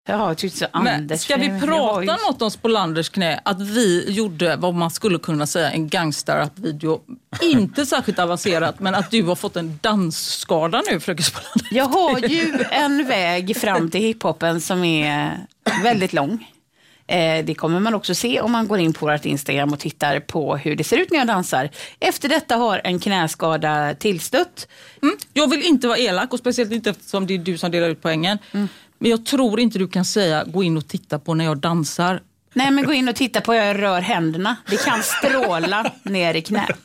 Ja, så Anders. Ska vi prata något om Spolanders knä? Att vi gjorde vad man skulle kunna säga en gangster-video. Inte särskilt avancerat, men att du har fått en dansskada nu, fröken Spolander. Jag har ju en väg fram till hiphopen som är väldigt lång. Det kommer man också se om man går in på vårt Instagram och tittar på hur det ser ut när jag dansar. Efter detta har en knäskada tillstött. Jag vill inte vara elak, och speciellt inte eftersom det är du som delar ut poängen. Men jag tror inte du kan säga gå in och titta på när jag dansar. Nej, men gå in och titta på hur jag rör händerna. Det kan stråla ner i knät.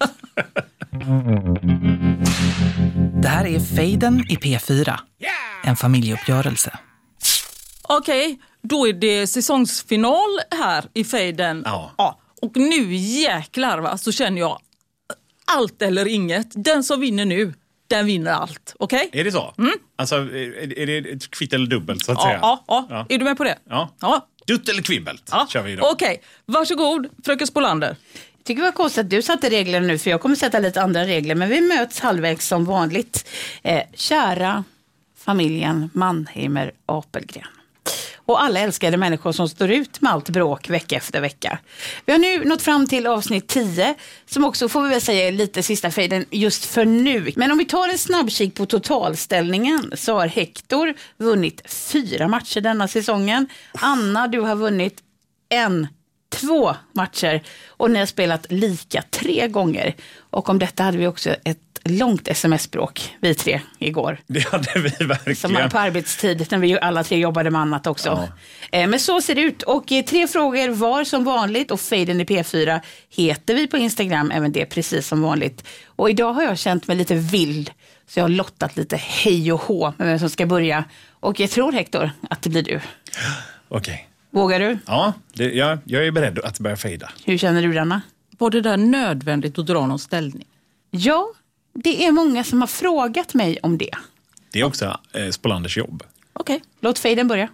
Det här är Fejden i P4. En familjeuppgörelse. Okej, då är det säsongsfinal här i Fejden. Ja. Och nu jäklar, va, så känner jag allt eller inget. Den som vinner nu, den vinner allt. Okej? Är det så? Alltså, är det ett kvitt eller dubbelt så att säga? Ja. Är du med på det? Ja. Dutt eller kvibbelt kör vi idag. Okej, varsågod, fröken Spolander. Jag tycker det var konstigt att du satte reglerna nu, för jag kommer sätta lite andra regler. Men vi möts halvvägs som vanligt. Kära familjen Mannheimer Apelgren. Och alla älskade människor som står ut med allt bråk vecka efter vecka. Vi har nu nått fram till avsnitt 10, som också får vi väl säga lite sista fejden just för nu. Men om vi tar en snabbkik på totalställningen så har Hector vunnit 4 matcher denna säsongen. Anna, du har vunnit 2 matcher och ni har spelat lika 3 gånger. Och om detta hade vi också ett långt sms-bråk, vi 3, igår. Det hade vi verkligen. Som på arbetstid, när vi alla 3 jobbade med annat också. Ja. Men så ser det ut. Och 3 frågor var som vanligt. Och Fejden i P4 heter vi på Instagram, även det precis som vanligt. Och idag har jag känt mig lite vild. Så jag har lottat lite hej och hå med vem som ska börja. Och jag tror, Hector, att det blir du. Okej. Vågar du? Ja, jag är beredd att börja fejda. Hur känner du, Anna? Var det där nödvändigt att dra någon ställning? Ja, det är många som har frågat mig om det. Det är också Spolanders jobb. Okej, låt fejden börja.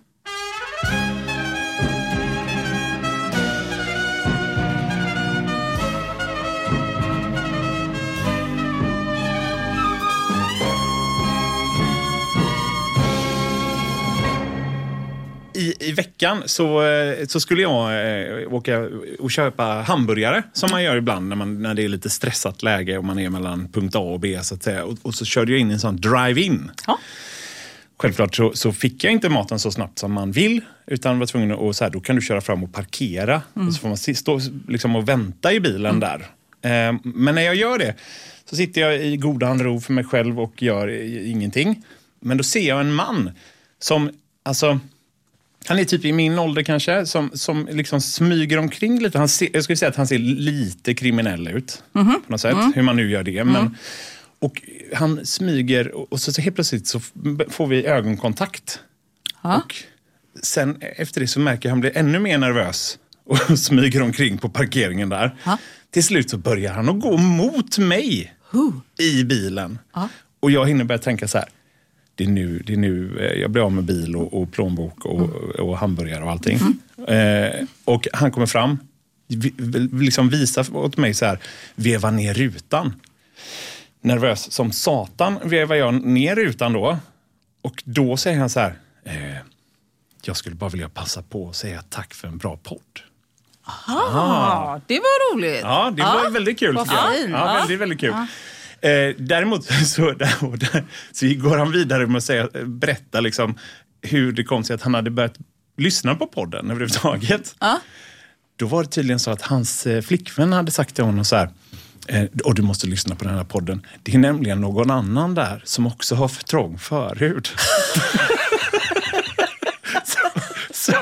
I veckan så skulle jag åka och köpa hamburgare som man gör ibland när det är lite stressat läge och man är mellan punkt A och B så att säga. Och så körde jag in en sån drive-in. Ja. Självklart så fick jag inte maten så snabbt som man vill, utan var tvungen att så här, då kan du köra fram och parkera och så får man stå liksom och vänta i bilen där. Men när jag gör det så sitter jag i godan ro för mig själv och gör ingenting. Men då ser jag en man som, alltså, han är typ i min ålder kanske, som liksom smyger omkring lite. Jag skulle säga att han ser lite kriminell ut på något sätt, hur man nu gör det. Men, och han smyger och så helt plötsligt så får vi ögonkontakt. Och sen efter det så märker jag att han blir ännu mer nervös och smyger omkring på parkeringen där. Till slut så börjar han att gå mot mig i bilen. Och jag hinner börja tänka så här: det är nu jag blir av med bil och plånbok och hamburgare och allting. Och han kommer fram, liksom visar åt mig så här, veva ner rutan. Nervös som satan vevar jag ner rutan då. Och då säger han så här, jag skulle bara vilja passa på att säga tack för en bra podd. Det var roligt. Ja, det var väldigt kul. Ja, väldigt, väldigt kul. Däremot så går han vidare med att berätta liksom hur det kom sig att han hade börjat lyssna på podden överhuvudtaget. Då var det tydligen så att hans flickvän hade sagt till honom så här, och du måste lyssna på den här podden. Det är nämligen någon annan där som också har för trång förhud. så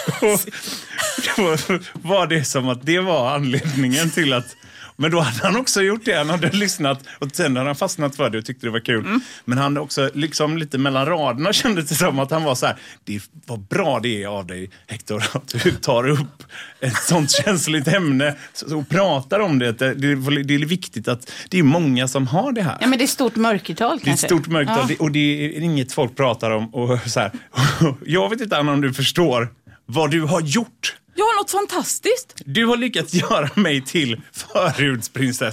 var det som att det var anledningen till att. Men då hade han också gjort det. Han hade lyssnat och sen hade han fastnat för det och tyckte det var kul. Men han också liksom lite mellan raderna kände det som att han var så här: det var bra det är av dig, Hector, att du tar upp ett sånt känsligt ämne och pratar om det. Det är viktigt att det är många som har det här. Ja, men det är stort mörkertal kanske. Det är ett stort mörkertal och det är inget folk pratar om. Och så här. Jag vet inte, Anna, om du förstår vad du har gjort. Jag har något fantastiskt. Du har lyckats göra mig till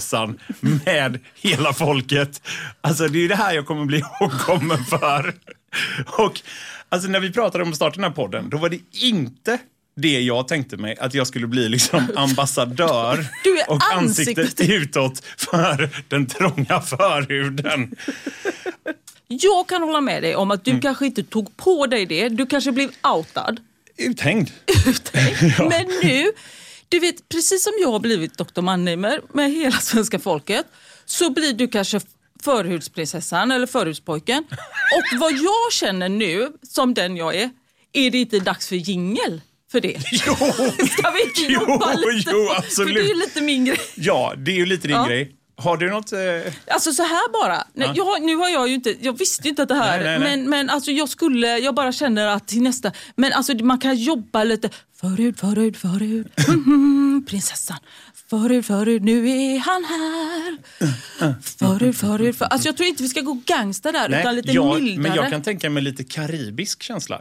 förhudsprinsessan med hela folket. Alltså det är det här jag kommer bli ihågkommen för. Och alltså när vi pratade om att starta den här podden, då var det inte det jag tänkte mig, att jag skulle bli liksom ambassadör och ansiktet utåt för den trånga förhuden. Jag kan hålla med dig om att du kanske inte tog på dig det. Du kanske blev outad. Uthängd. Ja. Men nu, du vet, precis som jag har blivit Dr. Mannheimer med hela svenska folket, så blir du kanske förhudsprinsessan eller förhudspojken. Och vad jag känner nu, som den jag är det inte dags för jingle för det? Jo, ska vi inte jobba lite? Jo, absolut. För det är ju lite min grej. Ja, det är ju lite din grej. Har du något... Alltså så här bara. Nej, nu har jag ju inte... Jag visste ju inte att det här... Nej. Men alltså jag bara känner att till nästa... Men alltså man kan jobba lite... Förhud. Prinsessan. Förhud, nu är han här. Förhud. Alltså jag tror inte vi ska gå gangsta där, utan lite mildare. Men jag kan tänka mig lite karibisk känsla.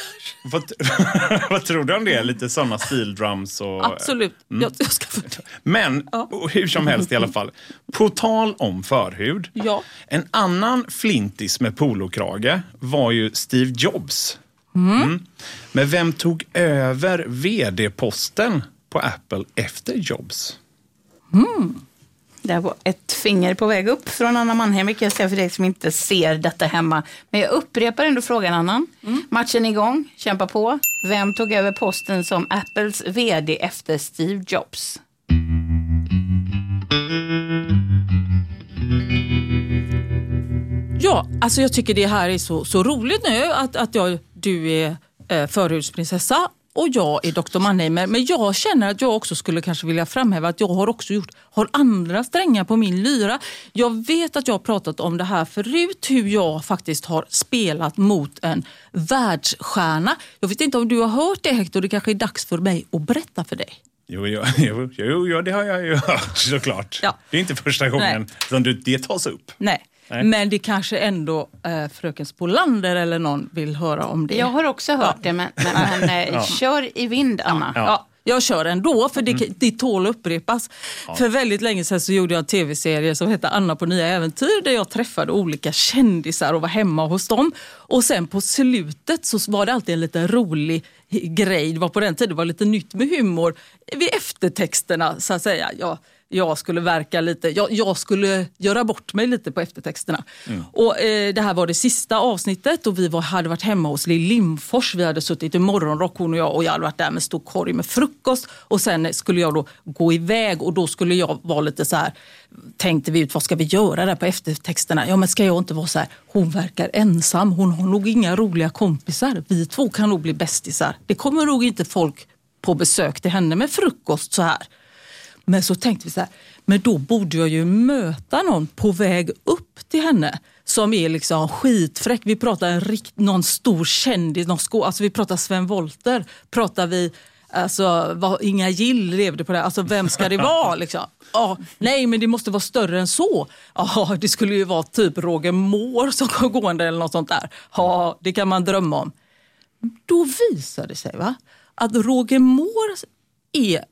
Vad tror du om det? Lite sådana steel drums och... Absolut. Jag ska Men hur som helst i alla fall. På tal om förhud. Ja. En annan flintis med polokrage var ju Steve Jobs. Men vem tog över vd-posten på Apple efter Jobs? Det var ett finger på väg upp från Anna Mannheimer, kan jag säga för dig som inte ser detta hemma. Men jag upprepar ändå frågan, Anna. Matchen igång, kämpa på. Vem tog över posten som Apples vd efter Steve Jobs? Ja, alltså jag tycker det här är så roligt nu att du är förhudsprinsessa och jag är Dr. Mannheimer. Men jag känner att jag också skulle kanske vilja framhäva att jag har också har andra strängar på min lyra. Jag vet att jag har pratat om det här förut, hur jag faktiskt har spelat mot en världsstjärna. Jag vet inte om du har hört det, Hector, det kanske är dags för mig att berätta för dig. Jo, det har jag ju hört såklart. Ja. Det är inte första gången som det tas upp. Nej. Men det kanske ändå fröken Spolander eller någon vill höra om det. Jag har också hört det, men kör i vind, Anna. Ja, jag kör ändå, för det tål upprepas. Ja. För väldigt länge sedan så gjorde jag en tv-serie som hette Anna på nya äventyr, där jag träffade olika kändisar och var hemma hos dem. Och sen på slutet så var det alltid en lite rolig grej. Det var på den tiden, det var lite nytt med humor vid eftertexterna, så att säga. Jag skulle verka lite, jag skulle göra bort mig lite på eftertexterna. Och det här var det sista avsnittet och vi hade varit hemma hos Lill Lindfors. Vi hade suttit i morgonrock, hon och jag hade varit där med stor korg med frukost. Och sen skulle jag då gå iväg och då skulle jag vara lite så här, tänkte vi ut, vad ska vi göra där på eftertexterna? Ja, men ska jag inte vara så här, hon verkar ensam, hon har nog inga roliga kompisar. Vi två kan nog bli bästisar. Det kommer nog inte folk på besök till henne med frukost så här. Men så tänkte vi så här, men då borde jag ju möta någon på väg upp till henne som är liksom skitfräck. Vi pratar någon stor kändis, alltså vi pratar Sven Wollter, pratar vi, alltså Inga Gill levde på det, alltså vem ska det vara liksom? Nej, men det måste vara större än så. Det skulle ju vara typ Roger Moore som går gående eller något sånt där. Ja, det kan man drömma om. Då visade det sig att Roger Moore är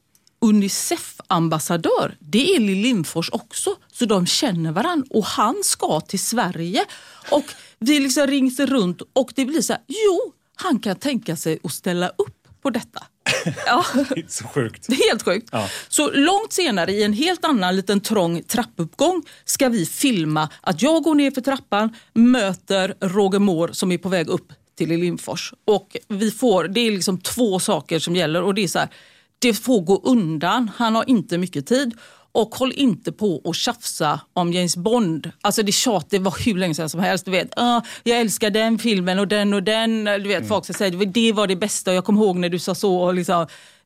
UNICEF-ambassadör. Det är Lill Lindfors också. Så de känner varandra. Och han ska till Sverige. Och vi liksom rings runt. Och det blir så här, han kan tänka sig att ställa upp på detta. Ja. Det är så sjukt. Det är helt sjukt. Ja. Så långt senare i en helt annan liten trång trappuppgång ska vi filma att jag går ner för trappan, möter Roger Moore som är på väg upp till Lill Lindfors. Och det är liksom 2 saker som gäller. Och det är så här, det får gå undan, han har inte mycket tid och håll inte på och tjafsa om James Bond. Alltså det var hur länge sedan som helst, du vet. Jag älskar den filmen och den, du vet, folk som säger det var det bästa, jag kommer ihåg när du sa så och liksom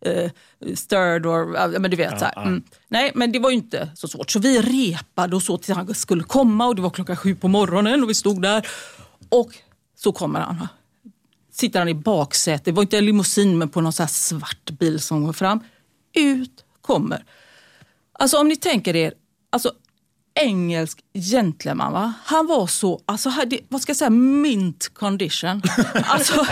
stirred men du vet så här. Nej, men det var ju inte så svårt. Så vi repade och så till han skulle komma och det var 7:00 på morgonen och vi stod där och så kommer han. Sitter han i baksätet. Det var inte en limousin men på någon så här svart bil som går fram. Ut kommer. Alltså om ni tänker er, alltså engelsk gentleman, va? Han var så, alltså hade, vad ska jag säga, mint condition. Alltså,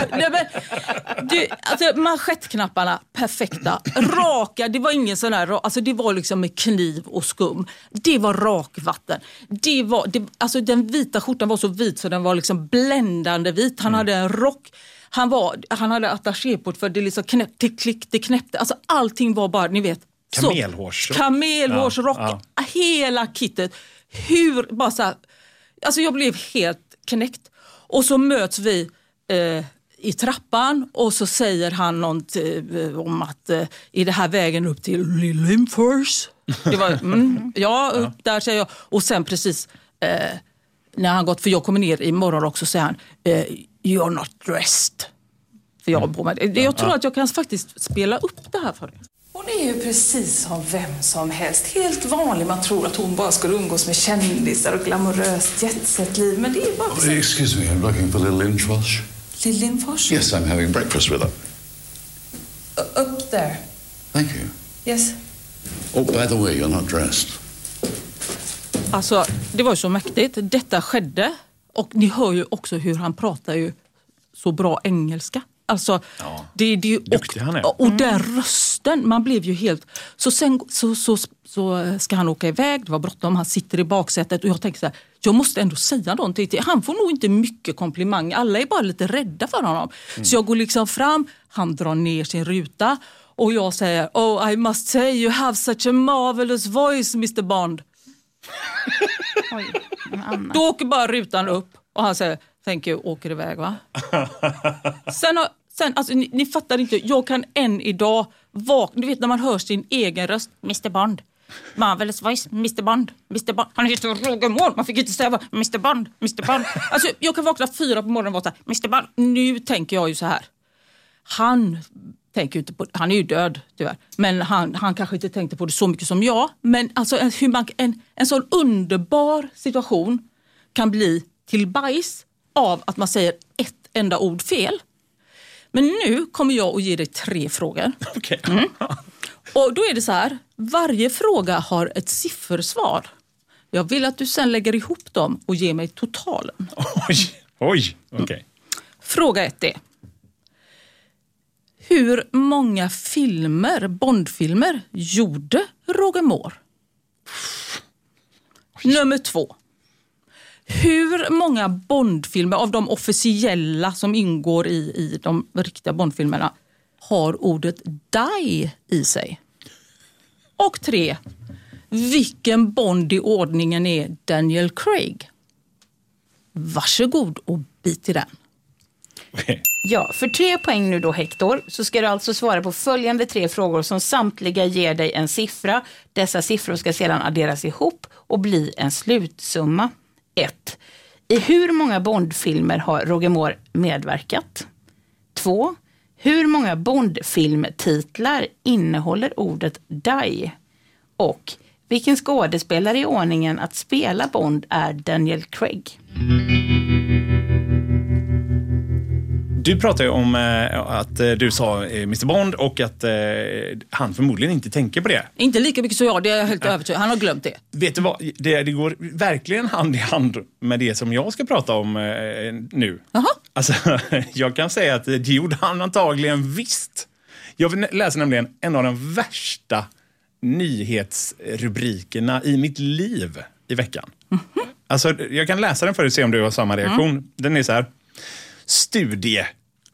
manschettknapparna perfekta, raka, det var ingen sån där, alltså det var liksom med kniv och skum. Det var rakvatten. Alltså den vita skjortan var så vit så den var liksom bländande vit. Han hade en rock. Han hade attachéport för det liksom det knäppte. Alltså allting var bara, ni vet, kamelhårsrock, hela kittet. Bara så här, alltså jag blev helt knäckt. Och så möts vi i trappan och så säger han något om att är det här vägen upp till Lillingfors? Det var, där säger jag. Och sen precis när han gått, för jag kommer ner i morgonrock, så säger han you're not dressed. För jag på mig. Jag tror att jag kan faktiskt spela upp det här för er. Hon är ju precis som vem som helst. Helt vanlig. Man tror att hon bara skulle umgås med kändisar och glamoröst jetset-liv. Men det är bara precis... Excuse me, I'm looking for Little Lindfors. Little Lindfors? Yes, I'm having breakfast with her. Up there. Thank you. Yes. Oh, by the way, you're not dressed. Alltså, det var ju så mäktigt. Detta skedde. Och ni hör ju också hur han pratar ju så bra engelska. Alltså, det är ju och den rösten, man blev ju helt... Så sen så ska han åka iväg, det var bråttom, han sitter i baksätet och jag tänker så här, jag måste ändå säga någonting till. Han får nog inte mycket komplimang, alla är bara lite rädda för honom. Så jag går liksom fram, han drar ner sin ruta och jag säger, oh, I must say you have such a marvelous voice, Mr. Bond. Då åker bara rutan upp och han säger, thank you, åker iväg, va? Sen alltså, ni fattar inte, jag kan än idag vakna, du vet när man hör sin egen röst, Mr. Bond, marvelous voice, Mr. Bond, Mr. Bond, han heter Roger Moore, man fick inte säga Mr. Bond, Mr. Bond. Alltså jag kan vakna 4 på morgonen och vara så här, Mr. Bond, nu tänker jag ju så här. Han tänker inte på, han är ju död tyvärr, men han kanske inte tänkte på det så mycket som jag, men alltså en sån underbar situation kan bli till bajs av att man säger ett enda ord fel. Men nu kommer jag att ge dig 3 frågor. Okay. Och då är det så här, varje fråga har ett siffersvar. Jag vill att du sen lägger ihop dem och ger mig totalen. Oj, okej. Okay. Fråga 1 är: hur många Bondfilmer gjorde Roger Moore? Nummer 2. Hur många Bondfilmer av de officiella som ingår i de riktiga Bondfilmerna har ordet die i sig? Och 3. Vilken Bond i ordningen är Daniel Craig? Varsågod och bit i den. Ja, för 3 poäng nu då, Hector, så ska du alltså svara på följande 3 frågor som samtliga ger dig en siffra. Dessa siffror ska sedan adderas ihop och bli en slutsumma. 1. I hur många Bondfilmer har Roger Moore medverkat? 2. Hur många Bondfilmtitlar innehåller ordet die? Och vilken skådespelare i ordningen att spela Bond är Daniel Craig? Du pratar ju om att du sa Mr. Bond och att han förmodligen inte tänker på det. Inte lika mycket som jag, det är jag helt övertygad. Han har glömt det. Vet du vad? Det går verkligen hand i hand med det som jag ska prata om nu. Jaha. Alltså, jag kan säga att det gjorde han antagligen visst. Jag läser nämligen en av de värsta nyhetsrubrikerna i mitt liv i veckan. Mm-hmm. Alltså, jag kan läsa den för att se om du har samma reaktion. Den är så här: studie, :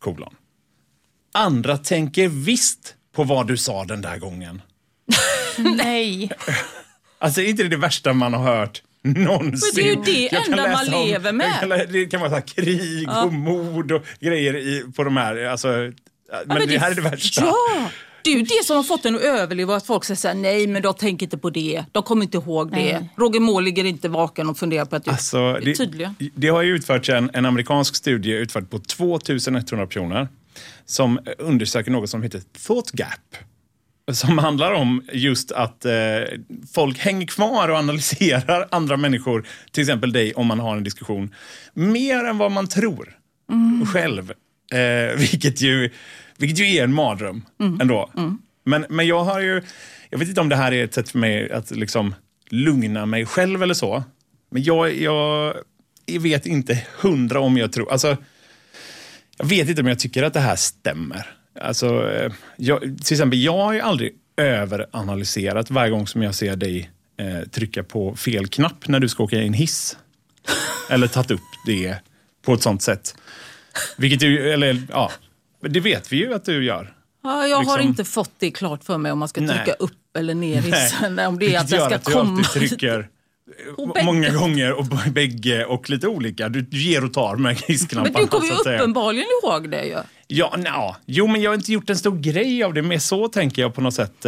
andra tänker visst på vad du sa den där gången. Nej. Alltså, inte det värsta man har hört någonsin. Men det är ju det enda man lever med. Det kan vara så här, krig och mord och grejer på de här. Alltså, men det här är det värsta. Ja, det är ju det som har fått en att överleva, att folk säger nej, men de tänker inte på det. De kommer inte ihåg det. Roger Moore ligger inte vaken och funderar på att alltså, det är tydliga. Det har ju utförts en amerikansk studie utförd på 2100 personer som undersöker något som heter thought gap. Som handlar om just att folk hänger kvar och analyserar andra människor, till exempel dig, om man har en diskussion, mer än vad man tror själv. Vilket ju är en mardröm ändå. Men jag har ju, jag vet inte om det här är ett sätt för mig att liksom lugna mig själv eller så. Men jag vet inte 100 om jag tror. Alltså, jag vet inte om jag tycker att det här stämmer. Alltså, till exempel, jag har ju aldrig överanalyserat varje gång som jag ser dig trycka på fel knapp när du ska åka i en hiss. Eller tagit upp det på ett sånt sätt. Vilket det vet vi ju att du gör. Ja, jag har inte fått det klart för mig om man ska trycka upp eller ner hissen. Om det är att det ska komma. Du trycker många gånger och bägge och lite olika. Du ger och tar med hissknapparna. Men du kommer ju uppenbarligen ihåg det ju. Jo, men jag har inte gjort en stor grej av det. Men så tänker jag på något sätt.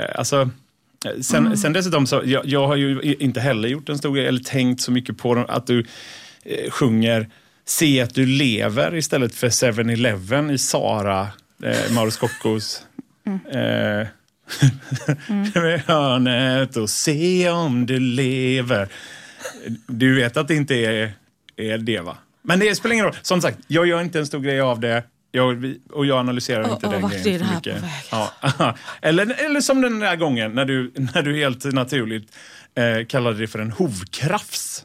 Sen dessutom så, jag har ju inte heller gjort en stor grej eller tänkt så mycket på att du sjunger Se att du lever istället för 7-Eleven i Sara, Mauro Scoccos med hörnet och se om du lever. Du vet att det inte är det, va? Men det spelar ingen roll. Som sagt, jag gör inte en stor grej av det. Jag analyserar inte den grejen för mycket. Eller som den där gången när du helt naturligt kallade det för en hovkrafs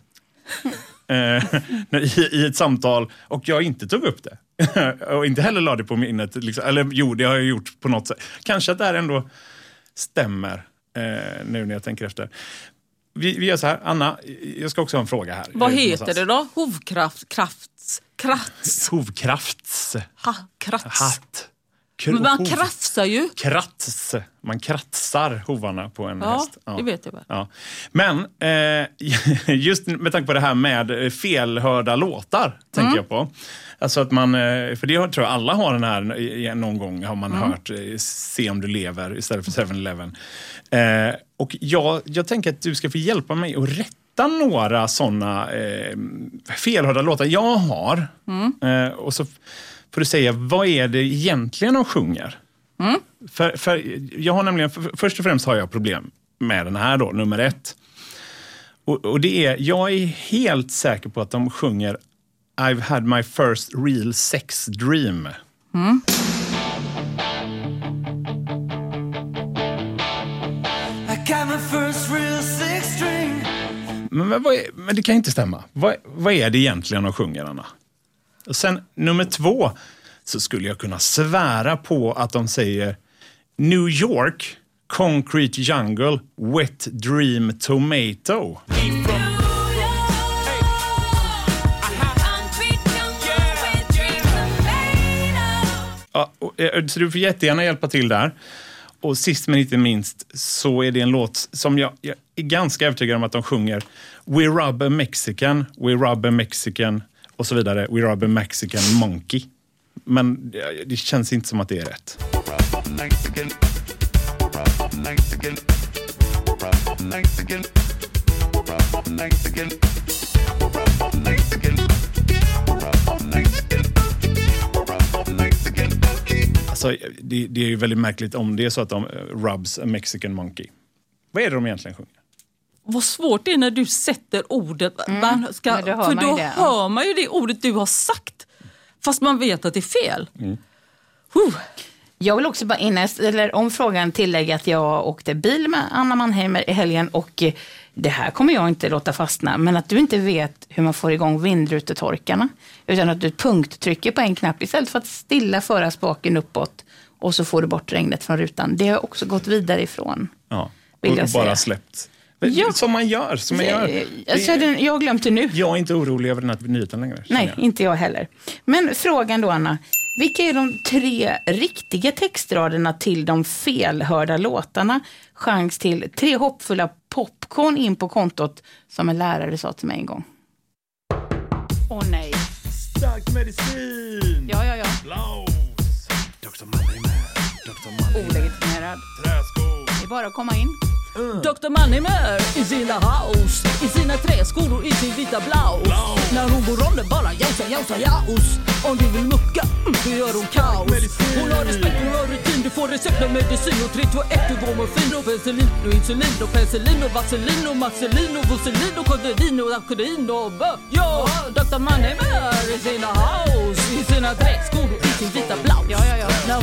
i ett samtal och jag inte tog upp det. Och inte heller lade det på minnet. Liksom. Eller jo, det har jag gjort på något sätt. Kanske att det här ändå stämmer nu när jag tänker efter. Vi gör så här. Anna, jag ska också ha en fråga här. Vad heter det då? Hovkrafts? Hovkrafts. Hatt. Men man krafsar ju. Man kratsar hovarna på en häst. Ja, det vet jag väl. Ja. Men just med tanke på det här med felhörda låtar tänker jag på. Alltså att man, för det tror jag alla har den här, någon gång har man hört Se om du lever istället för 7-Eleven. Och jag tänker att du ska få hjälpa mig att rätta några sådana felhörda låtar jag har. Och så får du säga, vad är det egentligen de sjunger? För jag har nämligen, först och främst har jag problem med den här då, nummer 1. Och det är, jag är helt säker på att de sjunger I've had my first real sex dream. I got my first real sex dream. Men det kan inte stämma. Vad är det egentligen de sjunger, Anna? Och sen nummer 2 så skulle jag kunna svära på att de säger New York, Concrete Jungle, Wet Dream Tomato. Ja, så du får jättegärna hjälpa till där. Och sist men inte minst så är det en låt som jag är ganska övertygad om att de sjunger We Rub a Mexican, We Rub a Mexican och så vidare. We Rub a Mexican Monkey. Men det känns inte som att det är rätt. Alltså, det är ju väldigt märkligt om det är så att de rubs a Mexican monkey. Vad är det de egentligen sjunger? Vad svårt det är när du sätter ordet. För då hör man ju det ordet du har sagt. Fast man vet att det är fel. Jag vill också bara om frågan tillägga att jag åkte bil med Anna Mannheimer i helgen och det här kommer jag inte låta fastna, men att du inte vet hur man får igång vindrutetorkarna utan att du punkttrycker på en knapp istället för att stilla föra spaken uppåt och så får du bort regnet från rutan. Det har också gått vidare ifrån. Ja, och bara släppt. Ja. Som man gör. Jag har glömt det nu. Jag är inte orolig över den här nyheten längre. Nej, inte jag heller. Men frågan då, Anna. Vilka är de 3 riktiga textraderna till de felhörda låtarna? Chans till 3 hoppfulla popcorn in på kontot, som en lärare sa till mig en gång. Åh nej. Stark medicin. Ja. Blaus. Dr. Mannheimer. Olegitimerad. Träskor. Det är bara att komma in. Dr. Mannheimer i sina house, i sina träskor, i sin vita blouse. När hon går om det bara jausa jaus. Om du vill mucka, då gör hon kaos. Hon har respekt, hon har rutin, du får recept med medicin. Och 3, 2, 1, du går morfin och penicillin och insulin och penicillin och vaselin och maxillin och voselin och kodedin och akodin och ja, Dr. Mannheimer i sina house, i sina träskor, i sin vita blouse. När hon går om det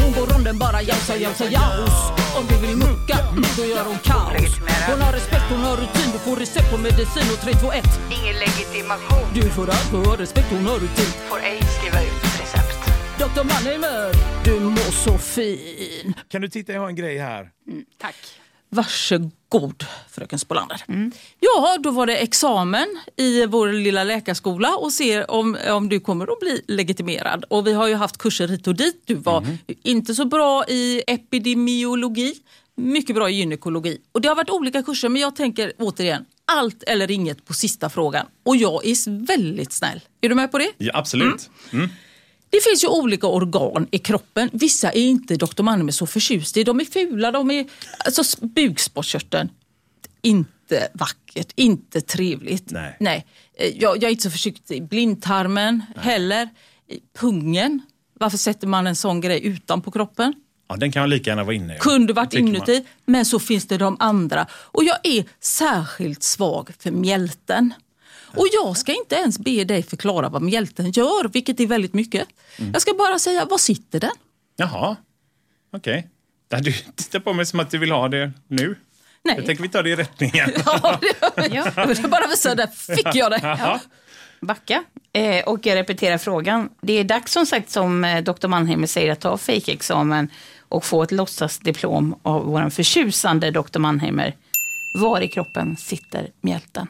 Hon bara jaus. Om du vill mucka, då gör hon kaos. Hon har respekt, hon har rutin. Du får recept på medicin och 321. Ingen legitimation. Du får allt på respekt, hon har rutin. Får ej skriva ut recept. Dr. Mannheimer, du mår så fin. Kan du titta, jag har en grej här. Tack. Varsågod, fröken Spolander. Ja, då var det examen i vår lilla läkarskola och ser om du kommer att bli legitimerad. Och vi har ju haft kurser hit och dit. Du var inte så bra i epidemiologi, mycket bra i gynekologi. Och det har varit olika kurser, men jag tänker återigen, allt eller inget på sista frågan. Och jag är väldigt snäll. Är du med på det? Ja, absolut. Det finns ju olika organ i kroppen. Vissa är inte Dr. Mannheimer så förtjust i. De är fula, alltså bukspottkörteln. Inte vackert, inte trevligt. Nej. Jag är inte så förtjust i blindtarmen heller. Pungen. Varför sätter man en sån grej utanpå kroppen? Ja, den kan lika gärna vara inne. Kunde varit inuti, men så finns det de andra. Och jag är särskilt svag för mjälten. Och jag ska inte ens be dig förklara vad mjälten gör, vilket är väldigt mycket. Jag ska bara säga, var sitter den? Jaha, okej. Du tittar på mig som att du vill ha det nu. Nej. Jag tänker vi tar det i rättningen. Jag bara visa, där fick jag det. Ja. Backa. Och jag repeterar frågan. Det är dags som sagt, som Dr. Mannheimer säger, att ta fake-examen och få ett låtsasdiplom av vår förtjusande Dr. Mannheimer. Var i kroppen sitter mjälten?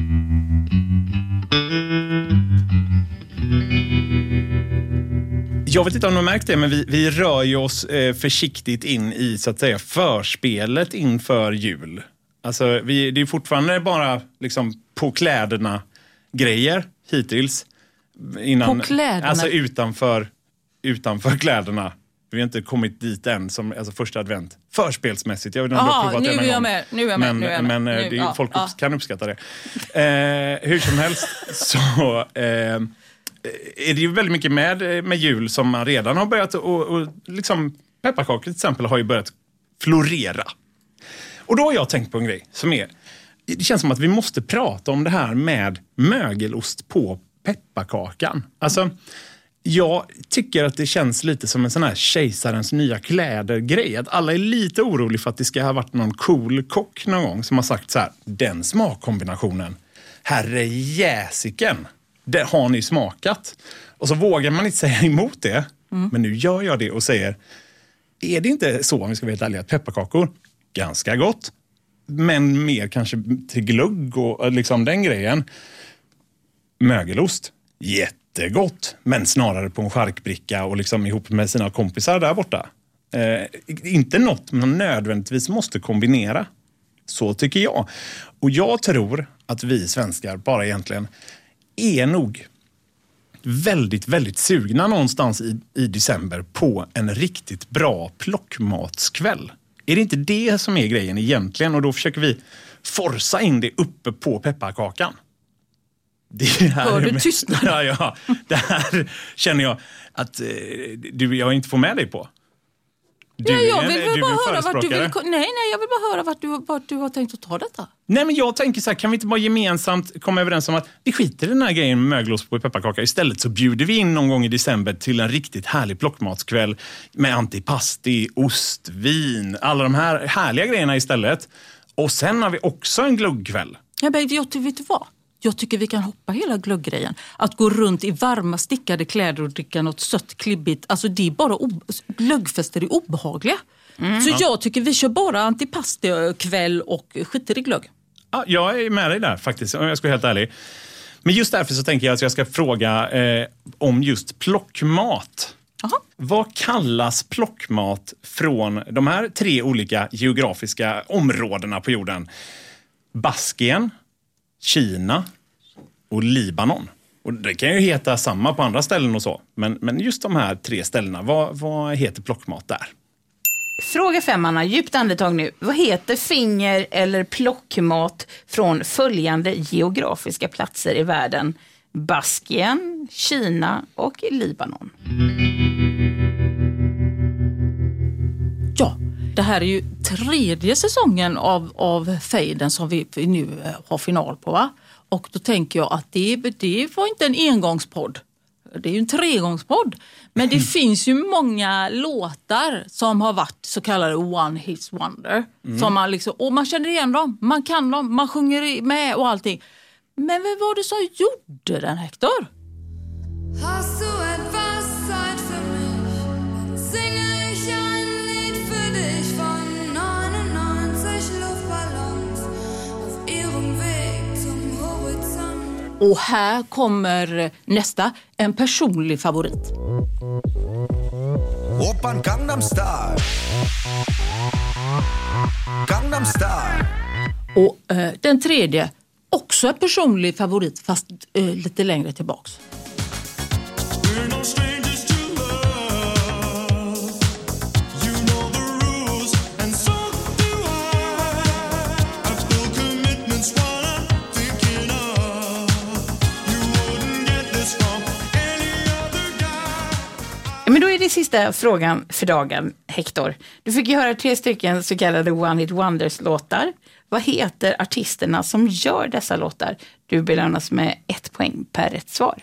Jag vet inte om du har märkt det, men vi rör ju oss försiktigt in i, så att säga, förspelet inför jul. Alltså, det är fortfarande bara liksom på kläderna grejer hittills. Innan, på kläderna? Alltså utanför kläderna. Vi har inte kommit dit än, som alltså första advent. Förspelsmässigt. Jag vet inte om du har provat det någon gång. Nu är jag med. Men folk kan uppskatta det. Hur som helst så är det ju väldigt mycket med jul som man redan har börjat, och liksom pepparkakor till exempel har ju börjat florera. Och då har jag tänkt på en grej som är, det känns som att vi måste prata om det här med mögelost på pepparkakan. Alltså, jag tycker att det känns lite som en sån här kejsarens nya kläder-grej. Att alla är lite oroliga för att det ska ha varit någon cool kock någon gång som har sagt så här: den smakkombinationen, herre jäsiken, det har ni smakat. Och så vågar man inte säga emot det. Men nu gör jag det och säger, är det inte så, om vi ska vara helt ärliga, att pepparkakor, ganska gott, men mer kanske till glugg och liksom den grejen. Mögelost, jättegott, men snarare på en charkbricka och liksom ihop med sina kompisar där borta. Inte något man nödvändigtvis måste kombinera. Så tycker jag. Och jag tror att vi svenskar bara egentligen är nog väldigt, väldigt sugna någonstans i december på en riktigt bra plockmatskväll. Är det inte det som är grejen egentligen? Och då försöker vi forsa in det uppe på pepparkakan. Hör du tystnad? Ja, det här känner jag att jag inte får med dig på. Jag vill bara höra vart du vill. Nej, jag vill bara höra vart du har tänkt att ta detta. Nej, men jag tänker så här, kan vi inte bara gemensamt komma överens om att vi skiter i den här grejen med mögelost på pepparkaka. Istället så bjuder vi in någon gång i december till en riktigt härlig plockmatskväll med antipasti, ost, vin, alla de här härliga grejerna istället. Och sen har vi också en gluggkväll. Ja, men vet du vad? Jag tycker vi kan hoppa hela glugggrejen. Att gå runt i varma stickade kläder och dricka något sött klibbigt. Alltså det är bara glöggfester är obehagliga. Så jag tycker vi kör bara antipasti-kväll och skiter i glögg. Ja, jag är med dig där faktiskt, om jag ska vara helt ärlig. Men just därför så tänker jag att jag ska fråga om just plockmat. Aha. Vad kallas plockmat från de här 3 olika geografiska områdena på jorden? Baskien, Kina och Libanon. Och det kan ju heta samma på andra ställen och så. Men just de här 3 ställena, vad heter plockmat där? Fråga 5, Anna. Djupt andetag nu. Vad heter finger- eller plockmat från följande geografiska platser i världen? Baskien, Kina och Libanon. Ja, det här är ju 3:e säsongen av Fejden som vi nu har final på, va? Och då tänker jag att det var inte en engångspodd. Det är ju en 3-gångspodd. Men det finns ju många låtar som har varit så kallade one hit wonder. Som man liksom, och man känner igen dem, man kan dem, man sjunger med och allting. Men vem var det som gjorde den, Hector? Hast du etwas Zeit für mich? Singe ich ein Lied für dich von 99 Luftballons auf ihrem Weg zum Horizont. Och här kommer nästa, en personlig favorit. Oppan Gangnam Style. Gangnam Style. Och den tredje, också en personlig favorit fast lite längre tillbaks. Men då är det sista frågan för dagen, Hector. Du fick ju höra 3 stycken så kallade One Hit Wonders-låtar. Vad heter artisterna som gör dessa låtar? Du belönas med 1 poäng per rätt svar.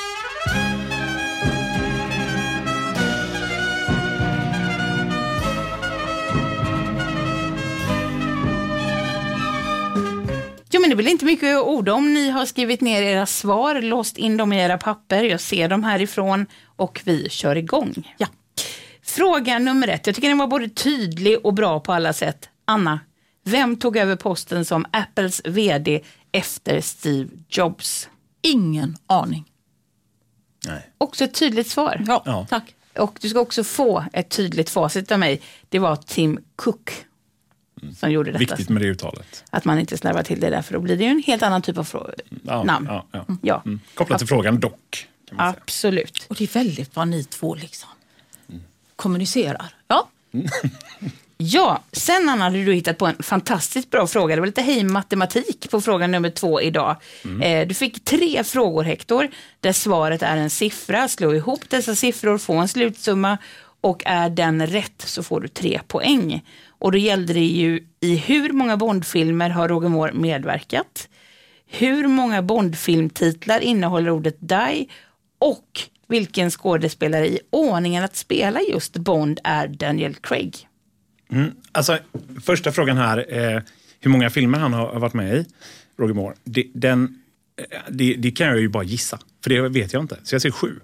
Jo, men det blir inte mycket att orda om. Ni har skrivit ner era svar, låst in dem i era papper. Jag ser dem härifrån och vi kör igång. Ja. Fråga nummer 1. Jag tycker den var både tydlig och bra på alla sätt. Anna, vem tog över posten som Apples vd efter Steve Jobs? Ingen aning. Nej. Också ett tydligt svar. Ja, tack. Och du ska också få ett tydligt facit av mig. Det var Tim Cook som gjorde detta. Viktigt med det uttalet. Att man inte slarvar till det där, för då blir det ju en helt annan typ av namn. Ja. Kopplat till frågan dock. Kan man säga. Absolut. Och det är väldigt vad ni två liksom kommunicerar. Ja. Ja, sen Anna hade du hittat på en fantastiskt bra fråga. Det var lite hejmatematik på fråga nummer 2 idag. Du fick 3 frågor, Hector, där svaret är en siffra. Slå ihop dessa siffror, få en slutsumma, och är den rätt så får du 3 poäng. Och då gällde det ju i hur många Bondfilmer har Roger Moore medverkat? Hur många Bondfilmtitlar innehåller ordet die? Och vilken skådespelare i ordningen att spela just Bond är Daniel Craig? Alltså, första frågan här är hur många filmer han har varit med i, Roger Moore. Det kan jag ju bara gissa, för det vet jag inte. Så jag säger 7.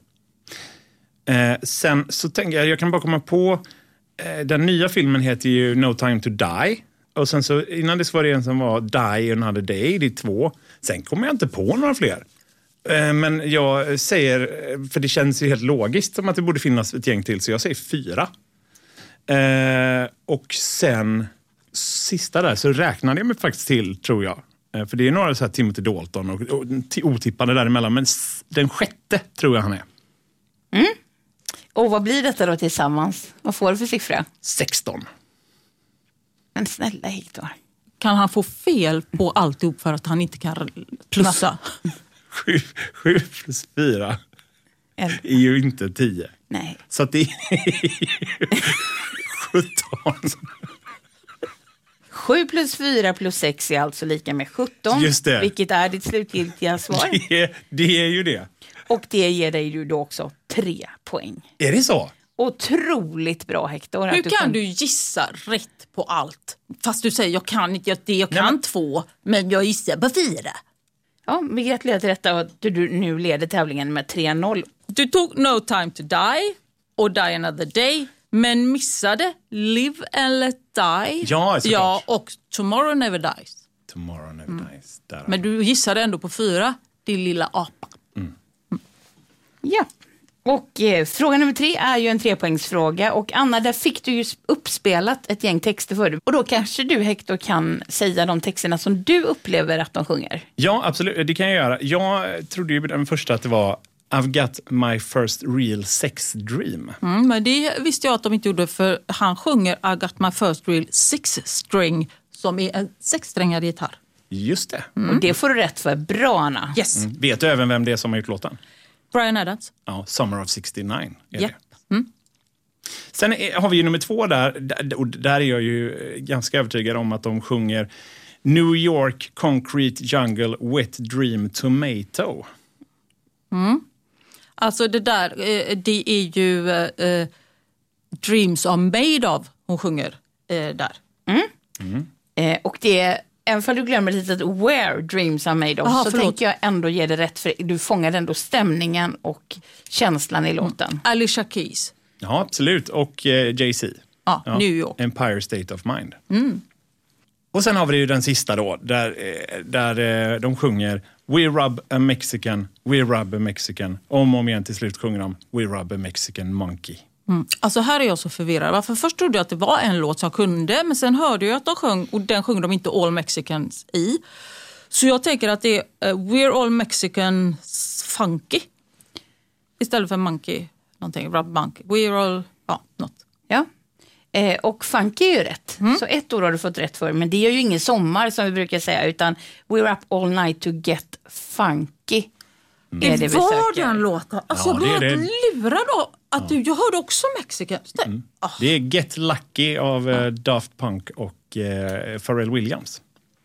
Sen så tänker jag kan bara komma på, den nya filmen heter ju No Time to Die. Och sen så innan det var det en som var Die Another Day, det är 2. Sen kommer jag inte på några fler. Men jag säger, för det känns ju helt logiskt som att det borde finnas ett gäng till, så jag säger 4. Och sen sista där så räknade jag mig faktiskt till, tror jag. För det är några så här Timothy Dalton och otippade däremellan. Men den 6:e tror jag han är. Och vad blir detta då tillsammans? Vad får du för siffra? 16. Men snälla Hector. Kan han få fel på alltihop för att han inte kan plussa? 7 plus 4 är ju inte 10. Nej. Så att det är 17. 7 plus 4 plus 6 är alltså lika med 17. Just det. Vilket är ditt slutgiltiga svar. Det är ju det. Och det ger dig ju då också 3 poäng. Är det så? Otroligt bra, Hector. Hur kan du gissa rätt på allt? Fast du säger jag kan inte det, jag kan 2, men jag gissar på 4. Ja, vi gratulerar till detta och att du nu leder tävlingen med 3-0. Du tog No Time to Die och Die Another Day, men missade Live and Let Die. Ja, såklart. Och Tomorrow Never Dies. Tomorrow Never Dies. Där. Men du gissade ändå på 4, din lilla apa. Ja. Och fråga nummer 3 är ju en 3-poängsfråga. Och Anna, där fick du ju uppspelat ett gäng texter för dig. Och då kanske du, Hector, kan säga de texterna som du upplever att de sjunger. Ja, absolut. Det kan jag göra. Jag trodde ju den första att det var I've got my first real sex dream. Men det visste jag att de inte gjorde, för han sjunger I got my first real six string, som är en 6-strängad gitarr. Just det. Och det får du rätt för. Bra, Anna. Yes. Vet du även vem det är som har gjort låten? Bryan Adams. Ja, Summer of 69 är Yep. det. Sen har vi ju nummer 2 där. Och där är jag ju ganska övertygad om att de sjunger New York Concrete Jungle Wet Dream Tomato. Alltså det där, det är ju Dreams Are Made Of hon sjunger där. Och det, även om du glömmer lite Where Dreams Are Made Of, så tänker jag ändå ge det rätt, för du fångar ändå stämningen och känslan i låten. Alicia Keys. Ja, absolut. Och Jay-Z. Ja, New York. Empire State of Mind. Och sen har vi ju den sista då, där de sjunger We rub a Mexican, we rub a Mexican. Om och om igen till slut sjunger de We rub a Mexican monkey. Alltså här är jag så förvirrad. Varför först trodde jag att det var en låt som kunde, men sen hörde jag att de sjöng, och den sjunger de inte All Mexicans i. Så jag tänker att det är We're All Mexicans Funky istället för monkey, någonting, rub monkey. We're all, något. Ja. Och funky är ju rätt. Så 1 år har du fått rätt för. Men det är ju ingen sommar som vi brukar säga, utan we're up all night to get funky. Det var den låten. Alltså jag blev lurad då att jag hörde också Mexican. Det är Get Lucky av Daft Punk och Pharrell Williams.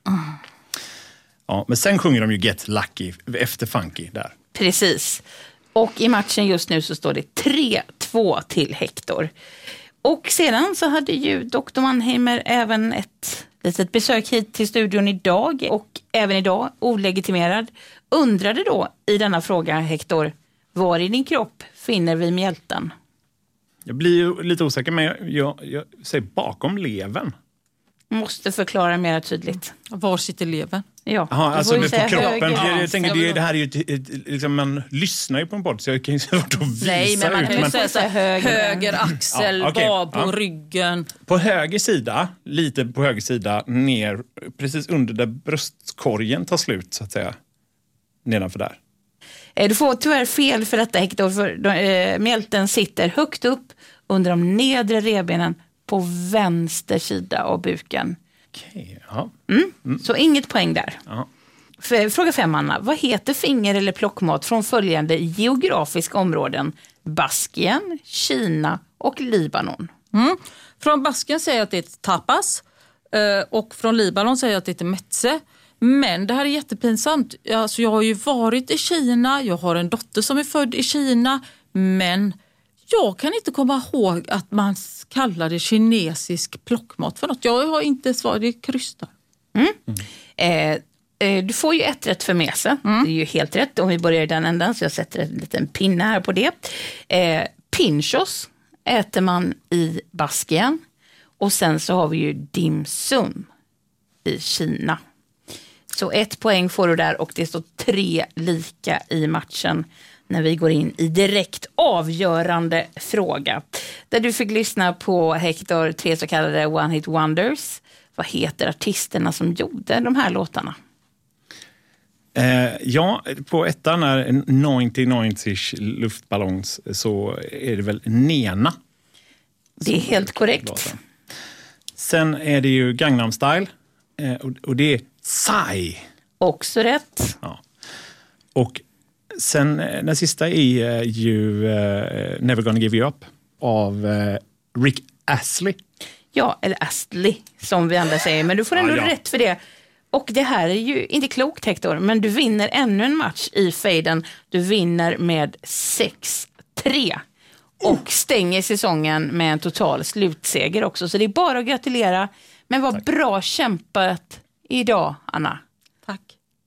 Ja, men sen sjunger de ju Get Lucky efter Funky där. Precis. Och i matchen just nu så står det 3-2 till Hector. Och sedan så hade ju Dr. Mannheimer även ett litet besök hit till studion idag. Och även idag, olegitimerad, undrade då i denna fråga, Hector, var i din kropp finner vi mjälten? Jag blir ju lite osäker, men jag säger bakom levern. Måste förklara mer tydligt. Var sitter levern? Ja, alltså på kroppen. Höger. Jag tänker, det här är ju liksom, man lyssnar ju på en podd, så jag kan ju svårt att visa. Nej, men man kan ju säga så här, höger axel, på ryggen. På höger sida, lite på höger sida, ner precis under där bröstkorgen tar slut, så att säga. Nedanför där. Du får tyvärr fel för detta, Hector, för mjälten sitter högt upp under de nedre revbenen på vänster sida av buken. Okej, ja. Så inget poäng där. Ja. Fråga 5, Anna. Vad heter finger- eller plockmat från följande geografiska områden? Baskien, Kina och Libanon. Från Baskien säger jag att det är tapas. Och från Libanon säger jag att det är metze. Men det här är jättepinsamt. Alltså jag har ju varit i Kina. Jag har en dotter som är född i Kina. Men jag kan inte komma ihåg att man kallar det kinesisk plockmat för något. Jag har inte svarat, det är kryss där. Du får ju 1 rätt för mese. Det är ju helt rätt om vi börjar i den ändan, så jag sätter en liten pinne här på det. Pinchos äter man i Baskien. Och sen så har vi ju dim sum i Kina. Så 1 poäng får du där, och det står 3 lika i matchen när vi går in i direkt avgörande fråga. Där du fick lyssna på Hector 3 så kallade One Hit Wonders. Vad heter artisterna som gjorde de här låtarna? Ja, på ettan är 90-90 luftballongs, så är det väl Nena. Det är helt korrekt. Sen är det ju Gangnam Style, och det är Psy. Också rätt. Ja. Och sen den sista är ju Never Gonna Give You Up av Rick Astley. Ja, eller Astley som vi andra säger. Men du får ändå rätt för det. Och det här är ju inte klokt, Hector, men du vinner ännu en match i fejden. Du vinner med 6-3 och stänger säsongen med en total slutseger också. Så det är bara att gratulera. Men vad bra kämpat idag, Anna. Tack.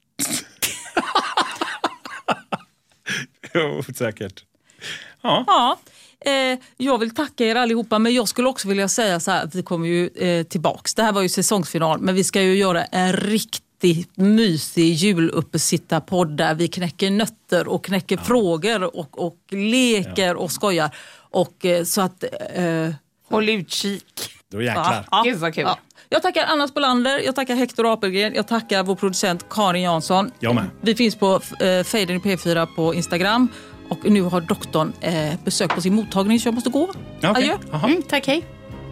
Jo, säkert. Ja. Jag vill tacka er allihopa, men jag skulle också vilja säga så här att vi kommer ju tillbaks. Det här var ju säsongsfinal, men vi ska ju göra en riktigt mysig juluppesittarpodd där vi knäcker nötter och knäcker frågor och leker och skojar. Och så att... håll utkik. Då jäklar. Gud vad kul. Ja. Jag tackar Anna Spolander, jag tackar Hector Apelgren, jag tackar vår producent Karin Jansson. Jag med. Vi finns på Fejden i P4 på Instagram. Och nu har doktorn besök på sin mottagning, så jag måste gå. Okay. Adjö. Tack, hej.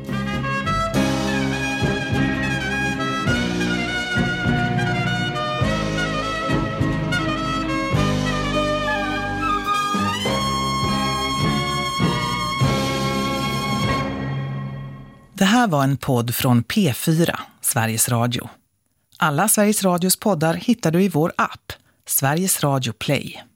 Det här var en podd från P4, Sveriges Radio. Alla Sveriges Radios poddar hittar du i vår app, Sveriges Radio Play.